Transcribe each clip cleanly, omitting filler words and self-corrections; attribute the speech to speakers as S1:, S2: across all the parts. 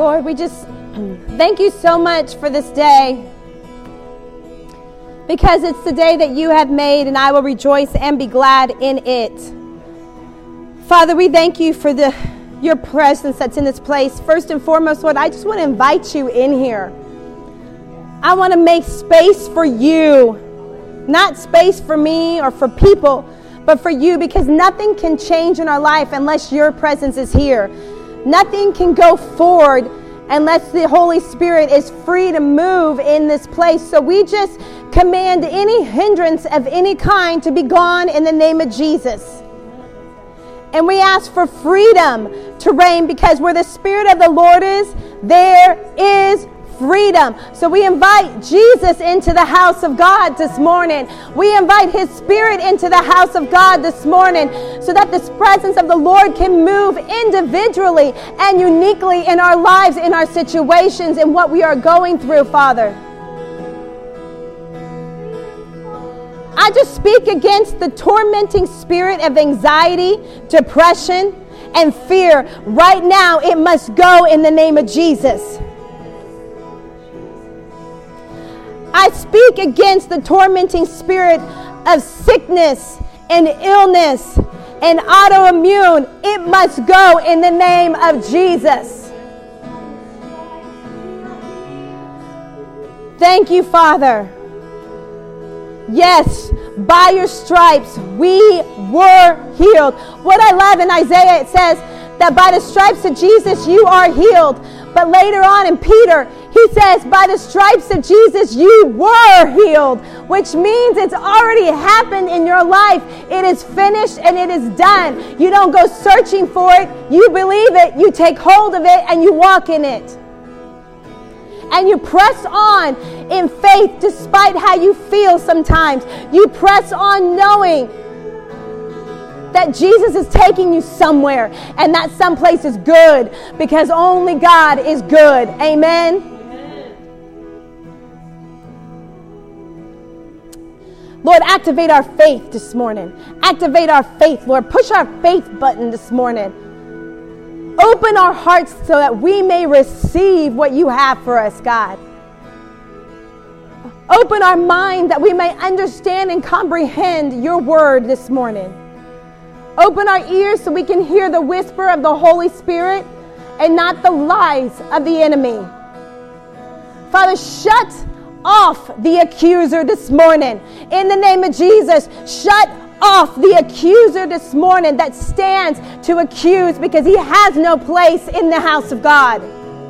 S1: Lord, we just thank you so much for this day, because it's the day that you have made, and I will rejoice and be glad in it. Father, we thank you for your presence that's in this place. First and foremost, Lord, I just want to invite you in here. I want to make space for you, not space for me or for people, but for you, because nothing can change in our life unless your presence is here. Nothing can go forward unless the Holy Spirit is free to move in this place. So we just command any hindrance of any kind to be gone in the name of Jesus. And we ask for freedom to reign, because where the Spirit of the Lord is, there is freedom. So we invite Jesus into the house of God this morning. We invite His Spirit into the house of God this morning, so that the presence of the Lord can move individually and uniquely in our lives, in our situations, in what we are going through, Father. I just speak against the tormenting spirit of anxiety, depression, and fear. Right now, it must go in the name of Jesus. I speak against the tormenting spirit of sickness and illness and autoimmune. It must go in the name of Jesus. Thank you, Father. Yes, by your stripes we were healed. What I love in Isaiah, it says that by the stripes of Jesus you are healed. But later on in Peter, he says, by the stripes of Jesus you were healed, which means it's already happened in your life. It is finished and it is done. You don't go searching for it. You believe it, you take hold of it, and you walk in it. And you press on in faith despite how you feel sometimes. You press on knowing that Jesus is taking you somewhere, and that someplace is good, because only God is good. Amen? Lord, activate our faith this morning. Activate our faith, Lord. Push our faith button this morning. Open our hearts so that we may receive what you have for us, God. Open our mind that we may understand and comprehend your word this morning. Open our ears so we can hear the whisper of the Holy Spirit and not the lies of the enemy. Father, shut off the accuser this morning. In the name of Jesus, shut off the accuser this morning that stands to accuse, because he has no place in the house of God.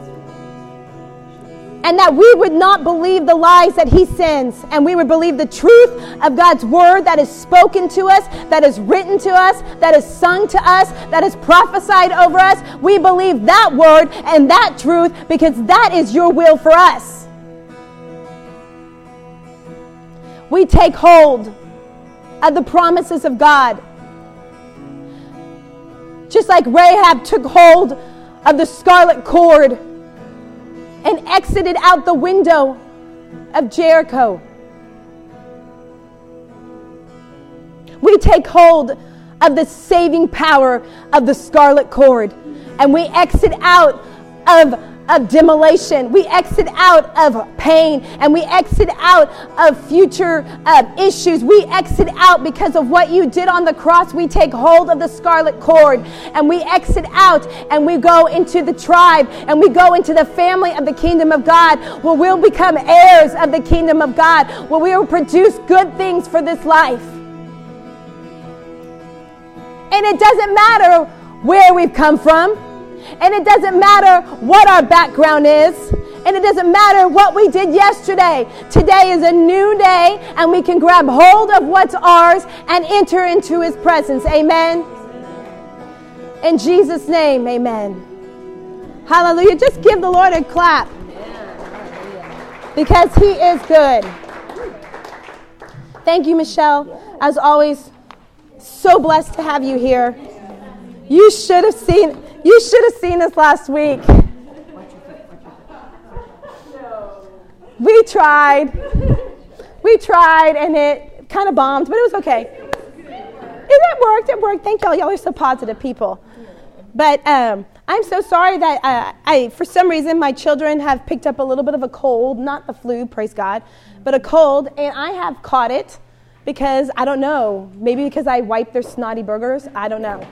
S1: And that we would not believe the lies that he sends, and we would believe the truth of God's word that is spoken to us, that is written to us, that is sung to us, that is prophesied over us. We believe that word and that truth, because that is your will for us. We take hold of the promises of God. Just like Rahab took hold of the scarlet cord and exited out the window of Jericho. We take hold of the saving power of the scarlet cord, and we exit out of demolition. We exit out of pain, and we exit out of future issues. We exit out because of what you did on the cross. We take hold of the scarlet cord, and we exit out, and we go into the tribe, and we go into the family of the kingdom of God, where we'll become heirs of the kingdom of God, where we will produce good things for this life. And it doesn't matter where we've come from. And it doesn't matter what our background is. And it doesn't matter what we did yesterday. Today is a new day, and we can grab hold of what's ours and enter into his presence. Amen. In Jesus' name, amen. Hallelujah. Just give the Lord a clap, because he is good. Thank you, Michelle. As always, so blessed to have you here. You should have seen us last week. We tried, and it kind of bombed, but it was okay. It worked. Thank y'all. Y'all are so positive people. But I'm so sorry that for some reason, my children have picked up a little bit of a cold, not the flu, praise God, but a cold, and I have caught it because, I don't know, maybe because I wiped their snotty burgers, I don't know.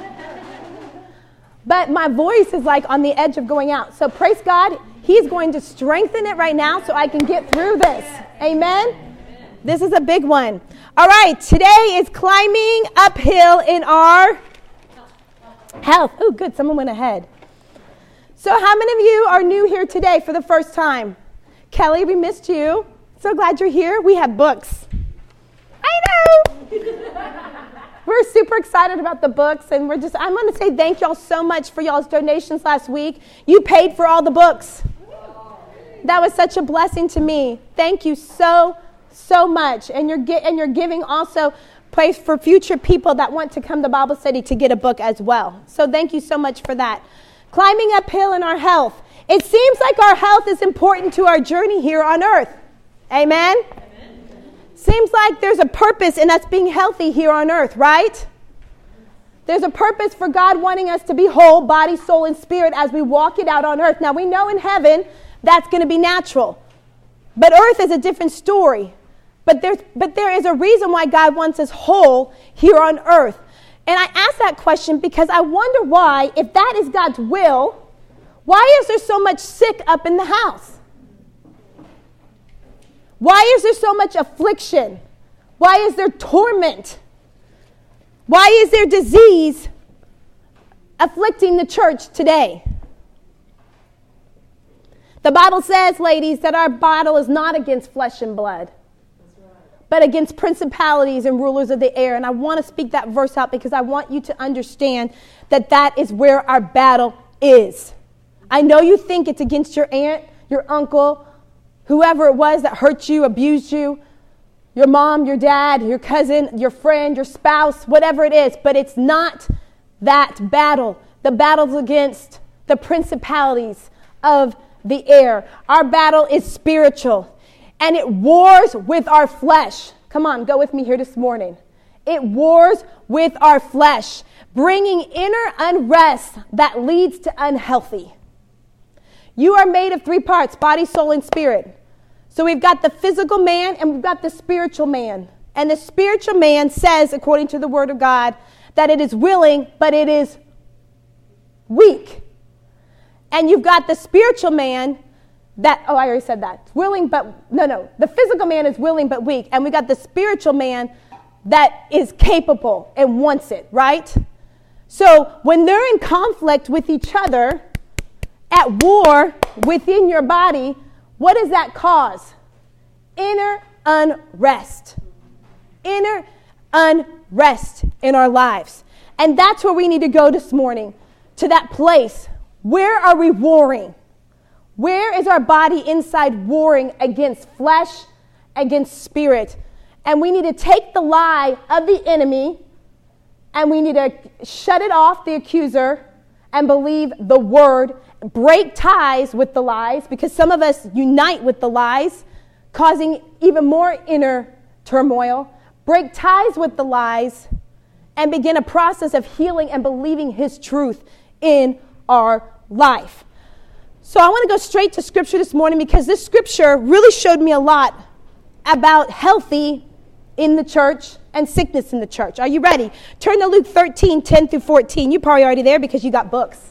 S1: But my voice is like on the edge of going out. So praise God, He's going to strengthen it right now so I can get through this. Amen? This is a big one. All right, today is climbing uphill in our health. Oh, good. Someone went ahead. So how many of you are new here today for the first time? Kelly, we missed you. So glad you're here. We have books. I know. We're super excited about the books, and I'm going to say thank y'all so much for y'all's donations last week. You paid for all the books. That was such a blessing to me. Thank you so much. And you're giving also place for future people that want to come to Bible study to get a book as well. So thank you so much for that. Climbing uphill in our health. It seems like our health is important to our journey here on earth. Amen? Seems like there's a purpose in us being healthy here on earth, right? There's a purpose for God wanting us to be whole, body, soul, and spirit as we walk it out on earth. Now, we know in heaven that's going to be natural. But earth is a different story. But there is a reason why God wants us whole here on earth. And I ask that question because I wonder why, if that is God's will, why is there so much sick up in the house? Why is there so much affliction? Why is there torment? Why is there disease afflicting the church today? The Bible says, ladies, that our battle is not against flesh and blood, but against principalities and rulers of the air. And I want to speak that verse out because I want you to understand that that is where our battle is. I know you think it's against your aunt, your uncle, whoever it was that hurt you, abused you, your mom, your dad, your cousin, your friend, your spouse, whatever it is, but it's not that battle. The battle's against the principalities of the air. Our battle is spiritual, and it wars with our flesh. Come on, go with me here this morning. It wars with our flesh, bringing inner unrest that leads to unhealthy. You are made of 3 parts, body, soul, and spirit. So we've got the physical man and we've got the spiritual man. And the spiritual man says, according to the word of God, that it is willing, but it is weak. And you've got the spiritual man that, I already said that. Willing, but, no. The physical man is willing, but weak. And we got the spiritual man that is capable and wants it, right? So when they're in conflict with each other, at war within your body, what does that cause? Inner unrest. Inner unrest in our lives. And that's where we need to go this morning, to that place. Where are we warring? Where is our body inside warring against flesh, against spirit? And we need to take the lie of the enemy and we need to shut it off, the accuser, and believe the word. Break ties with the lies, because some of us unite with the lies, causing even more inner turmoil. Break ties with the lies and begin a process of healing and believing His truth in our life. So I want to go straight to Scripture this morning because this Scripture really showed me a lot about healthy in the church and sickness in the church. Are you ready? Turn to Luke 13, 10 through 14. You're probably already there because you got books.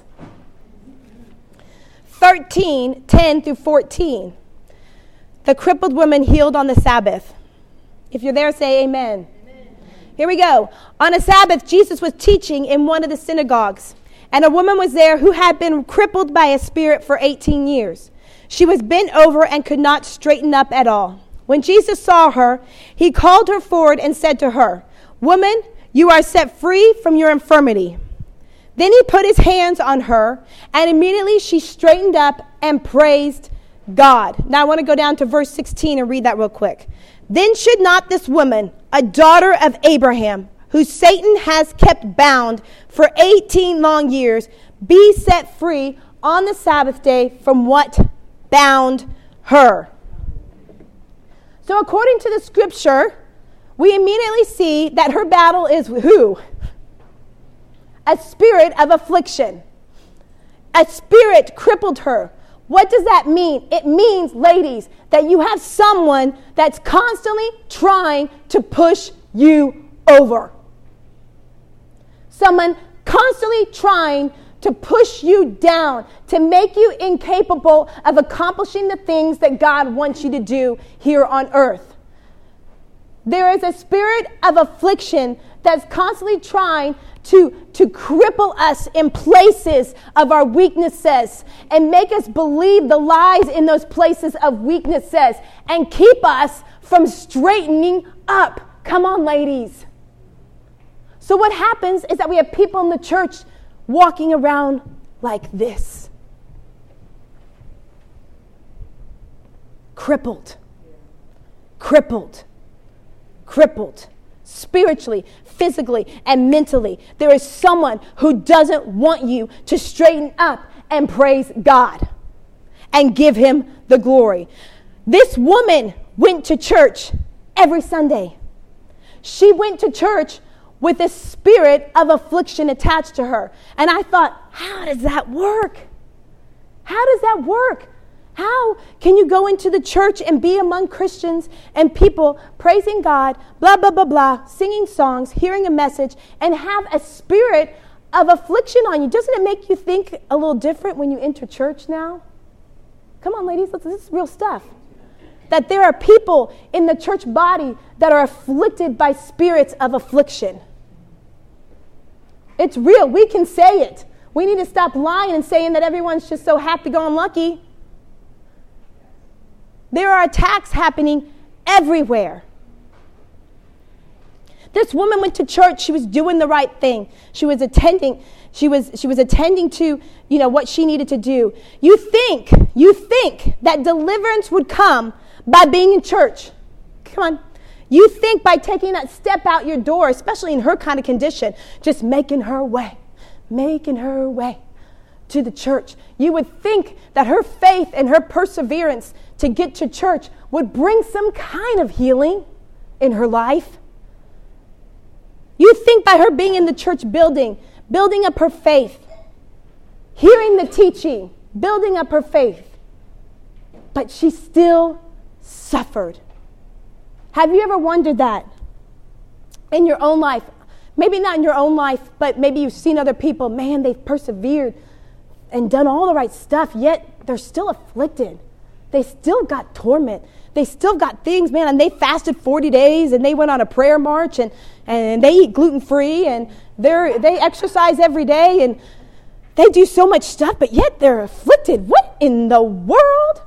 S1: 13, 10 through 14. The crippled woman healed on the Sabbath. If you're there, say amen. Amen. Here we go. On a Sabbath, Jesus was teaching in one of the synagogues, and a woman was there who had been crippled by a spirit for 18 years. She was bent over and could not straighten up at all. When Jesus saw her, He called her forward and said to her, "Woman, you are set free from your infirmity." Then He put His hands on her, and immediately she straightened up and praised God. Now I want to go down to verse 16 and read that real quick. Then should not this woman, a daughter of Abraham, who Satan has kept bound for 18 long years, be set free on the Sabbath day from what bound her? So according to the Scripture, we immediately see that her battle is who? A spirit of affliction. A spirit crippled her. What does that mean? It means, ladies, that you have someone that's constantly trying to push you over. Someone constantly trying to push you down, to make you incapable of accomplishing the things that God wants you to do here on earth. There is a spirit of affliction that's constantly trying to cripple us in places of our weaknesses and make us believe the lies in those places of weaknesses and keep us from straightening up. Come on, ladies. So what happens is that we have people in the church walking around like this. Crippled. Spiritually, physically, and mentally. There is someone who doesn't want you to straighten up and praise God and give him the glory. This woman went to church every Sunday. She went to church with a spirit of affliction attached to her. And I thought, how does that work? How does that work? How can you go into the church and be among Christians and people praising God, blah, blah, blah, blah, singing songs, hearing a message, and have a spirit of affliction on you? Doesn't it make you think a little different when you enter church now? Come on, ladies, this is real stuff. That there are people in the church body that are afflicted by spirits of affliction. It's real. We can say it. We need to stop lying and saying that everyone's just so happy-go-lucky. There are attacks happening everywhere. This woman went to church. She was doing the right thing. She was attending. She was attending to, what she needed to do. You think that deliverance would come by being in church. Come on. You think by taking that step out your door, especially in her kind of condition, just making her way to the church. You would think that her faith and her perseverance to get to church would bring some kind of healing in her life. You think by her being in the church building up her faith, hearing the teaching, building up her faith, but she still suffered. Have you ever wondered that in your own life? Maybe not in your own life, but maybe you've seen other people. Man, they've persevered and done all the right stuff, yet they're still afflicted. They still got torment. They still got things, man, and they fasted 40 days and they went on a prayer march and they eat gluten-free and they exercise every day and they do so much stuff, but yet they're afflicted. What in the world?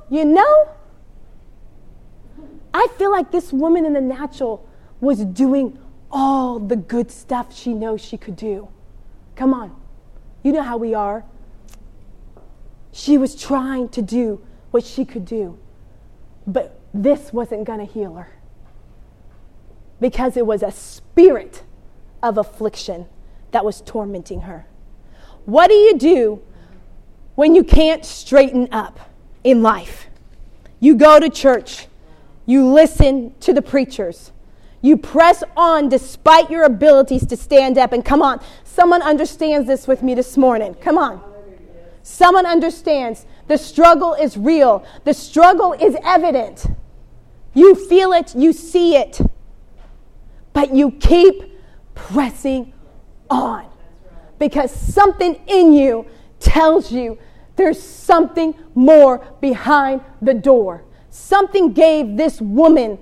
S1: I feel like this woman in the natural was doing all the good stuff she knows she could do. Come on. You know how we are. She was trying to do what she could do. But this wasn't going to heal her. Because it was a spirit of affliction that was tormenting her. What do you do when you can't straighten up in life? You go to church. You listen to the preachers. You press on despite your abilities to stand up. And come on, someone understands this with me this morning. Come on. Someone understands. The struggle is real. The struggle is evident. You feel it. You see it. But you keep pressing on. Because something in you tells you there's something more behind the door. Something gave this woman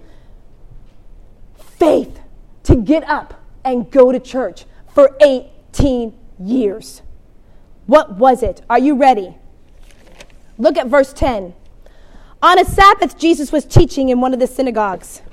S1: faith to get up and go to church for 18 years. What was it? Are you ready? Look at verse 10. On a Sabbath, Jesus was teaching in one of the synagogues.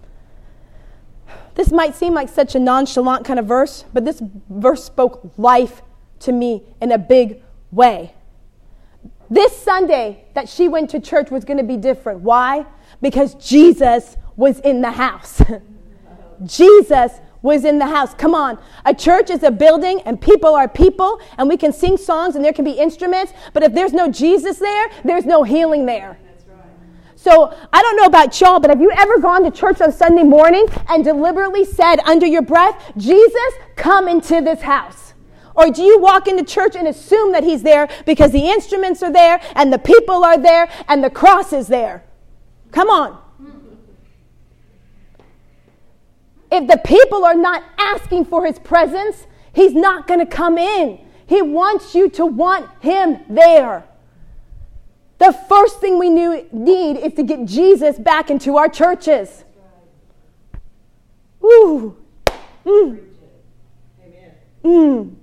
S1: This might seem like such a nonchalant kind of verse, but this verse spoke life to me in a big way. This Sunday that she went to church was going to be different. Why? Because Jesus was in the house. Jesus was in the house. Come on. A church is a building and people are people and we can sing songs and there can be instruments, but if there's no Jesus there, there's no healing there. So I don't know about y'all, but have you ever gone to church on Sunday morning and deliberately said under your breath, Jesus, come into this house? Or do you walk into church and assume that he's there because the instruments are there and the people are there and the cross is there? Come on. If the people are not asking for his presence, he's not going to come in. He wants you to want him there. The first thing we need is to get Jesus back into our churches. Ooh. Mm. Mm.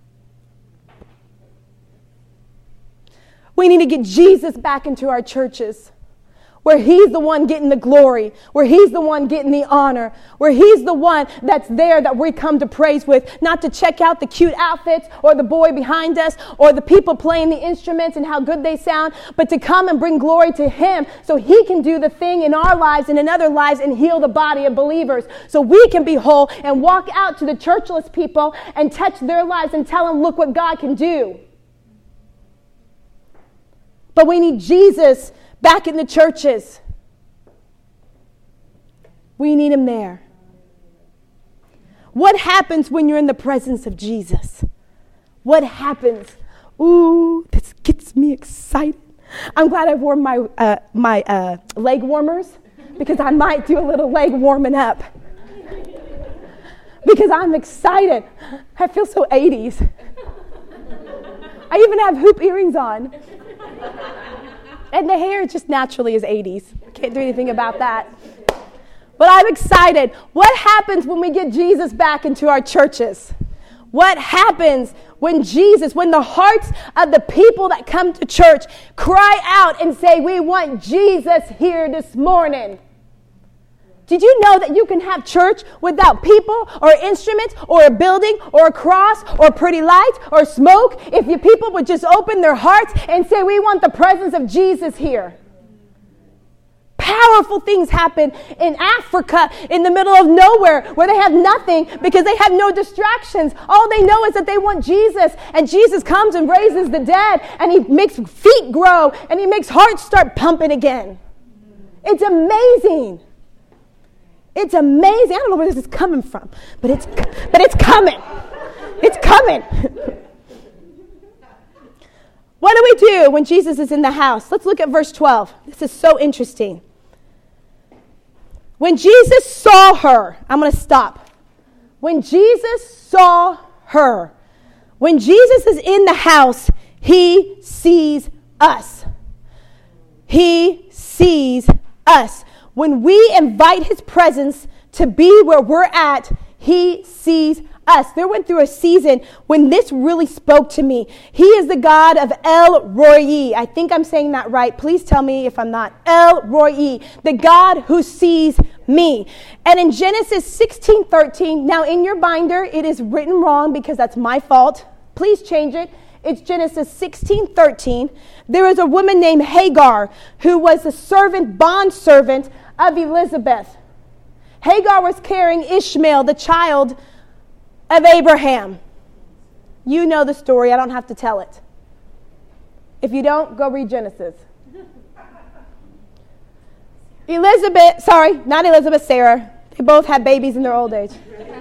S1: We need to get Jesus back into our churches, where he's the one getting the glory, where he's the one getting the honor, where he's the one that's there that we come to praise with, not to check out the cute outfits or the boy behind us or the people playing the instruments and how good they sound, but to come and bring glory to him so he can do the thing in our lives and in other lives and heal the body of believers so we can be whole and walk out to the churchless people and touch their lives and tell them, look what God can do. But we need Jesus back in the churches. We need him there. What happens when you're in the presence of Jesus? What happens? Ooh, this gets me excited. I'm glad I wore my leg warmers because I might do a little leg warming up. Because I'm excited. I feel so 80s. I even have hoop earrings on. And the hair just naturally is 80s. Can't do anything about that. But I'm excited. What happens when we get Jesus back into our churches? What happens when the hearts of the people that come to church cry out and say, we want Jesus here this morning? Did you know that you can have church without people or instruments or a building or a cross or pretty lights or smoke if your people would just open their hearts and say, we want the presence of Jesus here? Powerful things happen in Africa in the middle of nowhere where they have nothing because they have no distractions. All they know is that they want Jesus, and Jesus comes and raises the dead, and he makes feet grow, and he makes hearts start pumping again. It's amazing. It's amazing. I don't know where this is coming from, but it's coming. It's coming. What do we do when Jesus is in the house? Let's look at verse 12. This is so interesting. When Jesus saw her, I'm going to stop. When Jesus saw her, when Jesus is in the house, he sees us. He sees us. When we invite his presence to be where we're at, he sees us. There went through a season when this really spoke to me. He is the God of El Roi. I think I'm saying that right. Please tell me if I'm not. El Roi, the God who sees me. And in Genesis 16:13, now in your binder, it is written wrong because that's my fault. Please change it. It's Genesis 16:13. There is a woman named Hagar who was the bondservant of Elizabeth. Hagar was carrying Ishmael, the child of Abraham. You know the story. I don't have to tell it. If you don't, go read Genesis. Sarah. They both had babies in their old age.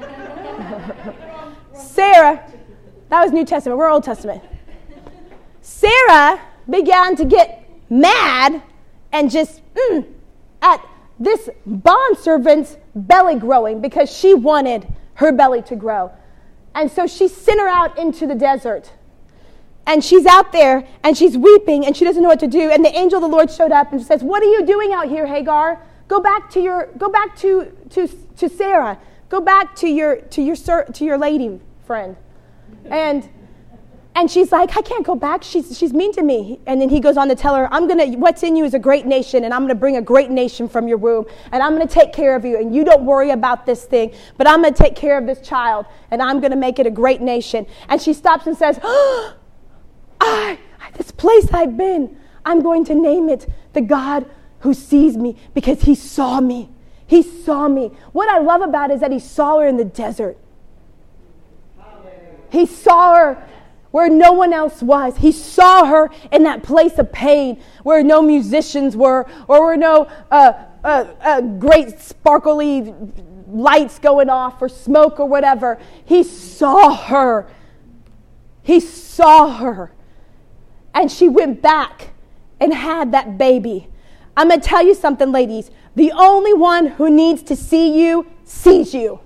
S1: Sarah, that was New Testament. We're Old Testament. Sarah began to get mad and just at this bondservant's belly growing because she wanted her belly to grow. And so she sent her out into the desert. And she's out there and she's weeping and she doesn't know what to do. And the angel of the Lord showed up and says, "What are you doing out here, Hagar? Go back to Sarah. Go back to your lady friend." And she's like, "I can't go back. She's mean to me." And then he goes on to tell her, "What's in you is a great nation, and I'm gonna bring a great nation from your womb, and I'm gonna take care of you, and you don't worry about this thing, but I'm gonna take care of this child, and I'm gonna make it a great nation." And she stops and says, this place I've been, I'm going to name it the God who sees me, because he saw me. He saw me. What I love about it is that he saw her in the desert. He saw her where no one else was. He saw her in that place of pain where no musicians were, or where no great sparkly lights going off or smoke or whatever. He saw her He saw her. And she went back and had that baby. I'm going to tell you something, ladies. The only one who needs to see you sees you.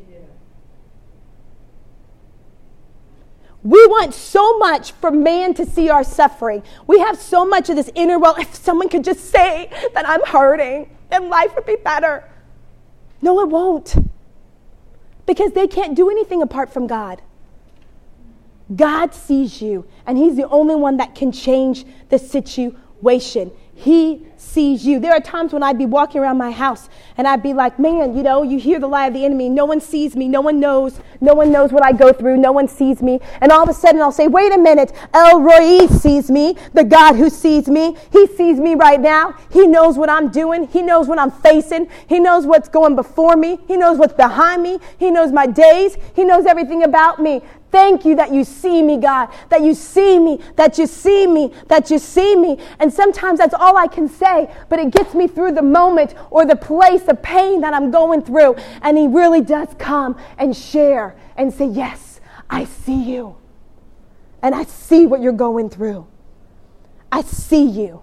S1: We want so much for man to see our suffering. We have so much of this inner, well, if someone could just say that I'm hurting, then life would be better. No, it won't. Because they can't do anything apart from God. God sees you, and he's the only one that can change the situation. He sees you. There are times when I'd be walking around my house and I'd be like, man, you hear the lie of the enemy. No one sees me. No one knows. No one knows what I go through. No one sees me. And all of a sudden I'll say, wait a minute. El Roi sees me, the God who sees me. He sees me right now. He knows what I'm doing. He knows what I'm facing. He knows what's going before me. He knows what's behind me. He knows my days. He knows everything about me. Thank you that you see me, God, that you see me, that you see me, that you see me. And sometimes that's all I can say, but it gets me through the moment or the place of pain that I'm going through. And he really does come and share and say, yes, I see you. And I see what you're going through. I see you.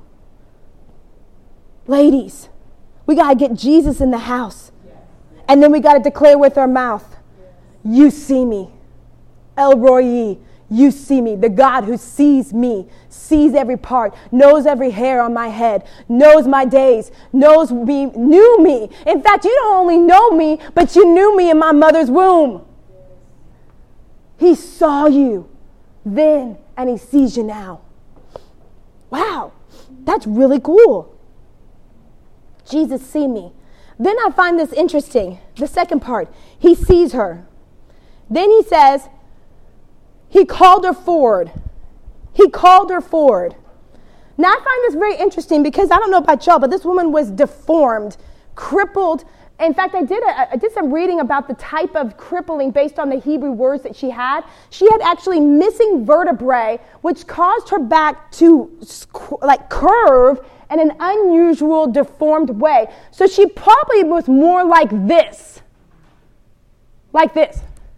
S1: Ladies, we got to get Jesus in the house. And then we got to declare with our mouth, you see me. El Roi, you see me. The God who sees me, sees every part, knows every hair on my head, knows my days, knows me, knew me. In fact, you don't only know me, but you knew me in my mother's womb. He saw you then, and he sees you now. Wow, that's really cool. Jesus see me. Then I find this interesting. The second part, he sees her. Then he says, he called her forward. He called her forward. Now, I find this very interesting because I don't know about y'all, but this woman was deformed, crippled. In fact, I did some reading about the type of crippling based on the Hebrew words that she had. She had actually missing vertebrae, which caused her back to curve in an unusual, deformed way. So she probably was more like this. Like this.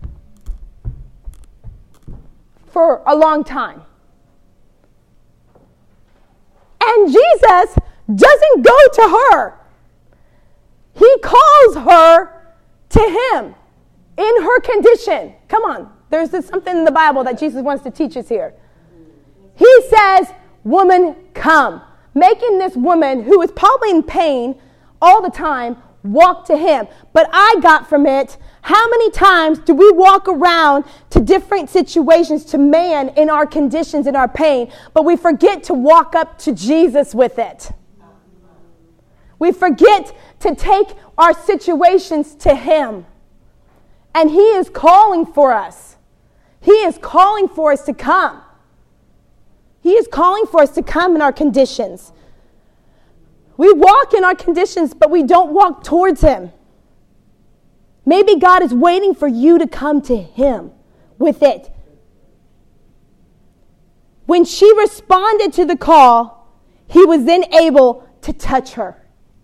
S1: For a long time. And Jesus doesn't go to her. He calls her to him in her condition. Come on. There's something in the Bible that Jesus wants to teach us here. He says, woman, come. Making this woman, who is probably in pain all the time, walk to him. But I got from it, how many times do we walk around to different situations, to man in our conditions, in our pain, but we forget to walk up to Jesus with it. We forget to take our situations to him. And he is calling for us. He is calling for us to come. He is calling for us to come in our conditions. We walk in our conditions, but we don't walk towards him. Maybe God is waiting for you to come to him with it. When she responded to the call, he was then able to touch her.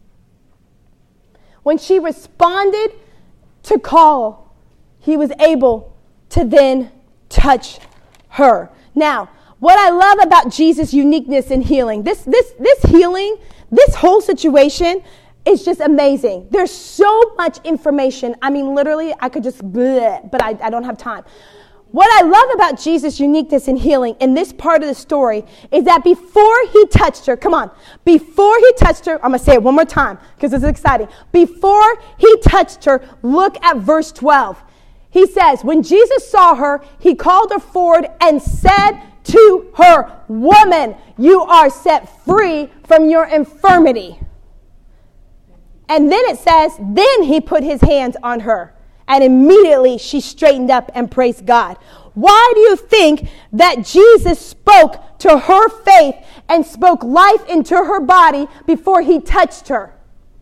S1: When she responded to call, he was able to then touch her. Now, what I love about Jesus' uniqueness in healing, this healing, this whole situation, it's just amazing. There's so much information. I mean, literally, I could just but I don't have time. What I love about Jesus' uniqueness in healing in this part of the story is that before he touched her, come on, before he touched her, I'm going to say it one more time because this is exciting. Before he touched her, look at verse 12. He says, when Jesus saw her, he called her forward and said to her, woman, you are set free from your infirmity. And then it says, then he put his hands on her. And immediately she straightened up and praised God. Why do you think that Jesus spoke to her faith and spoke life into her body before he touched her?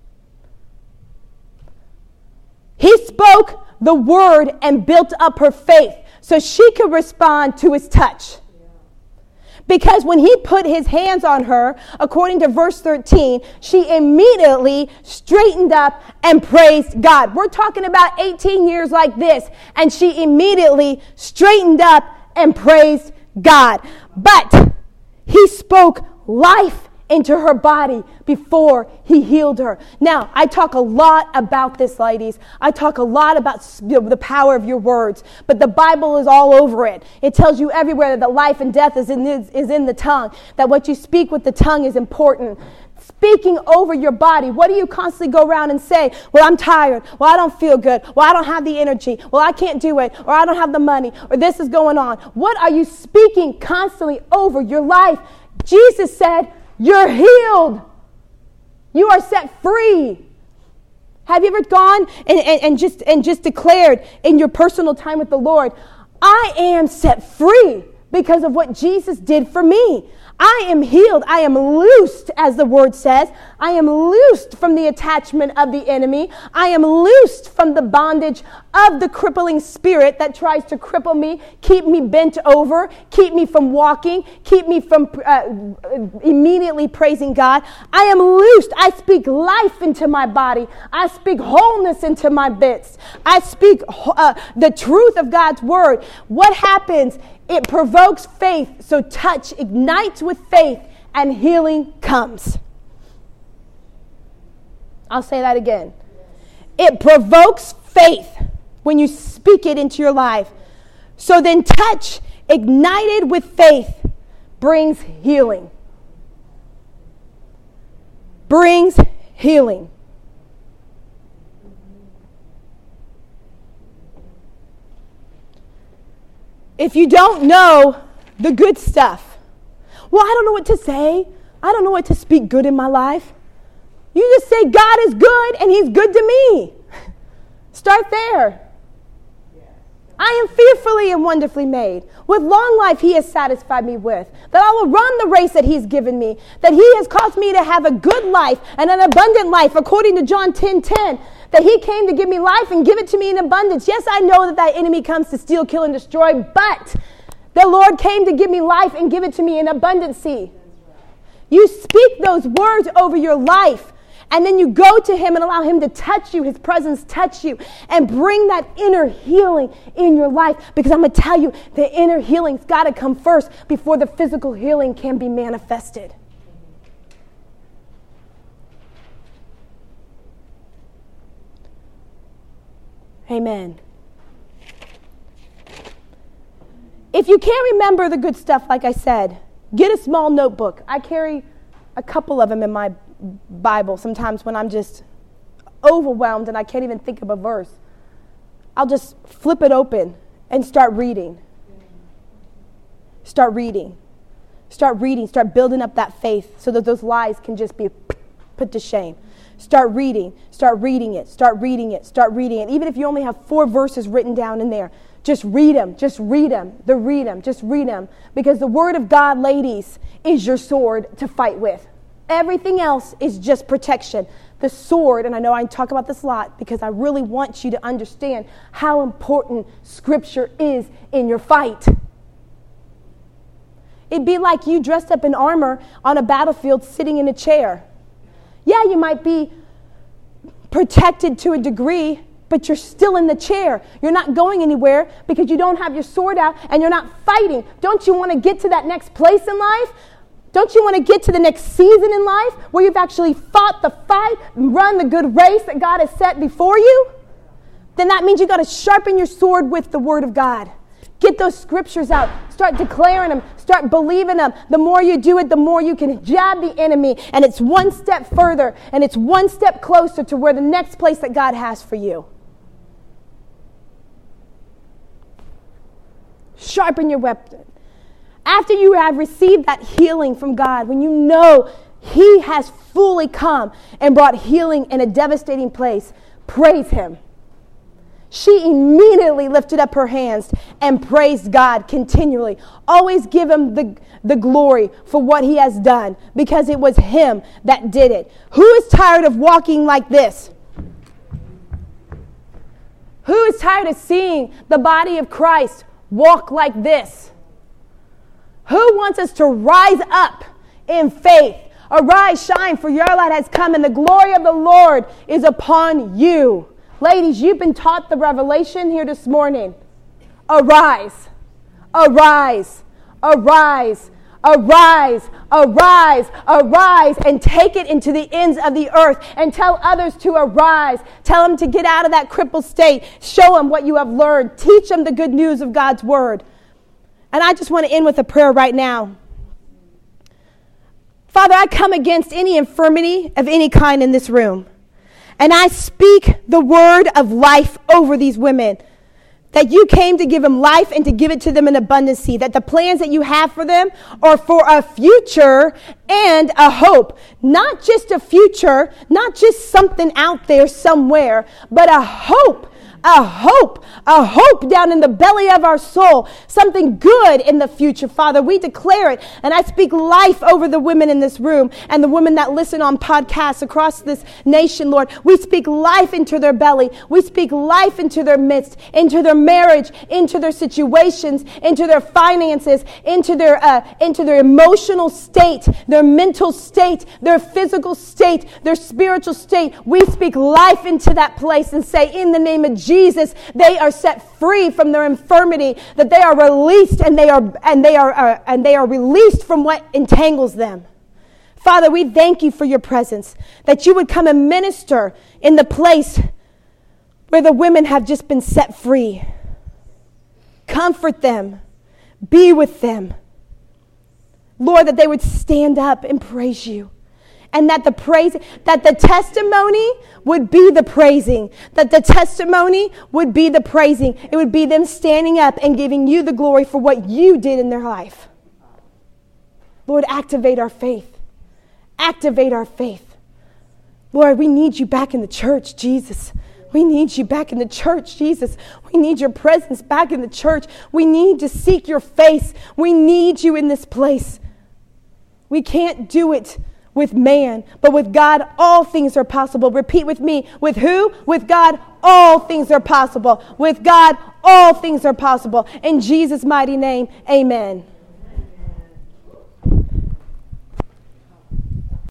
S1: He spoke the word and built up her faith so she could respond to his touch. Because when he put his hands on her, according to verse 13, she immediately straightened up and praised God. We're talking about 18 years like this, and she immediately straightened up and praised God. But he spoke life into her body before he healed her. Now, I talk a lot about this, ladies. I talk a lot about the power of your words, but the Bible is all over it. It tells you everywhere that life and death is in the tongue, that what you speak with the tongue is important. Speaking over your body. What do you constantly go around and say? Well, I'm tired. Well, I don't feel good. Well, I don't have the energy. Well, I can't do it. Or I don't have the money. Or this is going on. What are you speaking constantly over your life? Jesus said, you're healed. You are set free. Have you ever gone and just declared in your personal time with the Lord, I am set free because of what Jesus did for me. I am healed. I am loosed, as the word says. I am loosed from the attachment of the enemy. I am loosed from the bondage of the crippling spirit that tries to cripple me, keep me bent over, keep me from walking, keep me from immediately praising God. I am loosed. I speak life into my body. I speak wholeness into my bits. I speak the truth of God's word. What happens? It provokes faith, so touch ignites with faith and healing comes. I'll say that again. It provokes faith when you speak it into your life. So then touch ignited with faith brings healing. Brings healing. If you don't know the good stuff, well, I don't know what to say. I don't know what to speak good in my life. You just say God is good and he's good to me. Start there. I am fearfully and wonderfully made. With long life he has satisfied me with. That I will run the race that he's given me. That he has caused me to have a good life and an abundant life according to John 10:10. That he came to give me life and give it to me in abundance. Yes, I know that enemy comes to steal, kill, and destroy, but the Lord came to give me life and give it to me in abundancy. You speak those words over your life, and then you go to him and allow him to touch you, his presence touch you, and bring that inner healing in your life. Because I'm going to tell you, the inner healing's got to come first before the physical healing can be manifested. Amen. If you can't remember the good stuff, like I said, get a small notebook. I carry a couple of them in my Bible sometimes when I'm just overwhelmed and I can't even think of a verse. I'll just flip it open and start reading. Start reading. Start reading. Start building up that faith so that those lies can just be put to shame. Start reading. Start reading it. Start reading it. Start reading it. Even if you only have 4 verses written down in there, just read them. Just read them. Read them. Just read them. Because the word of God, ladies, is your sword to fight with. Everything else is just protection. The sword, and I know I talk about this a lot because I really want you to understand how important Scripture is in your fight. It'd be like you dressed up in armor on a battlefield sitting in a chair. Yeah, you might be protected to a degree, but you're still in the chair. You're not going anywhere because you don't have your sword out and you're not fighting. Don't you want to get to that next place in life? Don't you want to get to the next season in life where you've actually fought the fight, run the good race that God has set before you? Then that means you got to sharpen your sword with the Word of God. Get those scriptures out. Start declaring them. Start believing them. The more you do it, the more you can jab the enemy. And it's one step further. And it's one step closer to where the next place that God has for you. Sharpen your weapon. After you have received that healing from God, when you know He has fully come and brought healing in a devastating place, praise Him. She immediately lifted up her hands and praised God continually. Always give Him the glory for what He has done, because it was Him that did it. Who is tired of walking like this? Who is tired of seeing the body of Christ walk like this? Who wants us to rise up in faith? Arise, shine, for your light has come, and the glory of the Lord is upon you. Ladies, you've been taught the revelation here this morning. Arise. Arise, arise, arise, arise, arise, and take it into the ends of the earth and tell others to arise. Tell them to get out of that crippled state. Show them what you have learned. Teach them the good news of God's word. And I just want to end with a prayer right now. Father, I come against any infirmity of any kind in this room. And I speak the word of life over these women. That you came to give them life and to give it to them in abundancy. That the plans that you have for them are for a future and a hope. Not just a future, not just something out there somewhere, but a hope. A hope down in the belly of our soul, something good in the future, Father. We declare it, and I speak life over the women in this room and the women that listen on podcasts across this nation, Lord. We speak life into their belly. We speak life into their midst, into their marriage, into their situations, into their finances, into their emotional state, their mental state, their physical state, their spiritual state. We speak life into that place and say, in the name of Jesus, they are set free from their infirmity, that they are released and they are released from what entangles them. Father, we thank you for your presence, that you would come and minister in the place where the women have just been set free. Comfort them. Be with them. Lord, that they would stand up and praise you. And that the testimony would be the praising. That the testimony would be the praising. It would be them standing up and giving you the glory for what you did in their life. Lord, activate our faith. Activate our faith. Lord, we need you back in the church, Jesus. We need you back in the church, Jesus. We need your presence back in the church. We need to seek your face. We need you in this place. We can't do it with man, but with God, all things are possible. Repeat with me. With who? With God, all things are possible. With God, all things are possible. In Jesus' mighty name, amen.